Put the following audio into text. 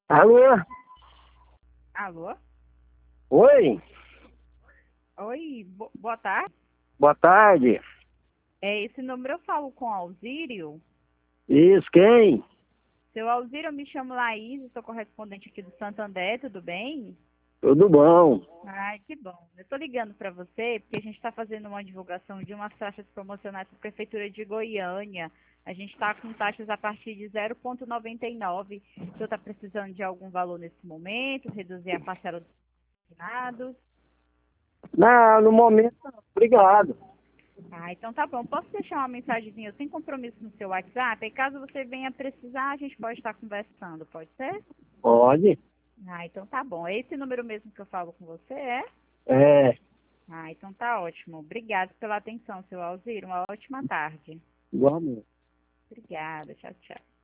Alô? Alô? Oi? Oi, boa tarde. Boa tarde. Esse número eu falo com Alzírio. Isso, quem? Seu Alzírio, eu me chamo Laís, sou correspondente aqui do Santander, tudo bem? Tudo bom? Ai, que bom. Eu estou ligando para você porque a gente está fazendo uma divulgação de umas taxas promocionais para a Prefeitura de Goiânia. A gente está com taxas a partir de 0,99. O senhor está precisando de algum valor nesse momento, reduzir a parcela dos finados? Não, no momento não. Obrigado. Ah, então tá bom. Posso deixar uma mensagenzinha sem compromisso no seu WhatsApp? E caso você venha precisar, a gente pode estar conversando, pode ser? Pode? Ah, então tá bom. É esse número mesmo que eu falo com você, é? É, Ah, então tá ótimo. Obrigada pela atenção, seu Alzir. Uma ótima tarde. igualmente. Obrigada. Tchau, tchau.